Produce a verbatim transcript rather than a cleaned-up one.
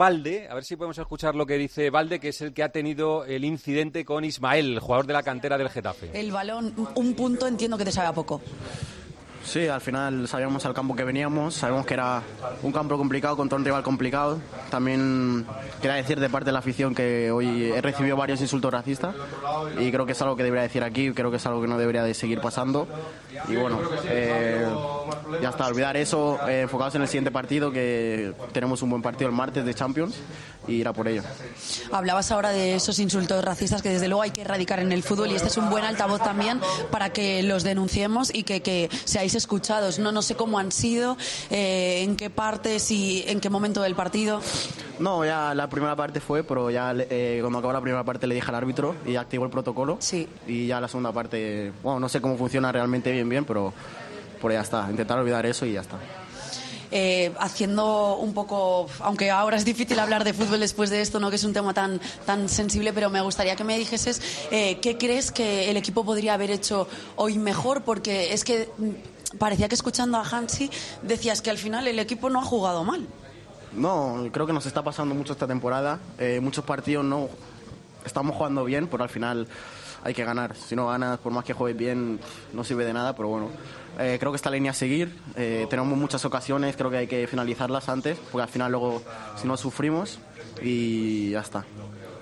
Balde, a ver si podemos escuchar lo que dice Balde, que es el que ha tenido el incidente con Ismael, el jugador de la cantera del Getafe. El balón, un punto, entiendo que te sabe a poco. Sí, al final sabíamos al campo que veníamos, sabemos que era un campo complicado contra un rival complicado. También quería decir de parte de la afición que hoy he recibido varios insultos racistas y creo que es algo que debería decir aquí, creo que es algo que no debería de seguir pasando. Y bueno, eh, ya está, olvidar eso, eh, enfocados en el siguiente partido, que tenemos un buen partido el martes de Champions y ir a por ello. Hablabas ahora de esos insultos racistas que desde luego hay que erradicar en el fútbol y este es un buen altavoz también para que los denunciemos y que, que seáis escuchados. No, no sé cómo han sido, eh, en qué partes y en qué momento del partido. No, ya la primera parte fue, pero ya eh, cuando acabó la primera parte le dije al árbitro y activó el protocolo. Sí. Y ya la segunda parte, bueno, no sé cómo funciona realmente bien, bien, pero, pero ya está. Intentar olvidar eso y ya está. Eh, haciendo un poco, aunque ahora es difícil hablar de fútbol después de esto, no, que es un tema tan, tan sensible, pero me gustaría que me dijeses eh, qué crees que el equipo podría haber hecho hoy mejor, porque es que parecía que escuchando a Hansi decías que al final el equipo no ha jugado mal. No, creo que nos está pasando mucho esta temporada. Eh, muchos partidos no estamos jugando bien, pero al final hay que ganar. Si no ganas, por más que juegues bien, no sirve de nada, pero bueno. Eh, creo que esta línea a seguir. Eh, tenemos muchas ocasiones, creo que hay que finalizarlas antes, porque al final luego, si no, sufrimos y ya está.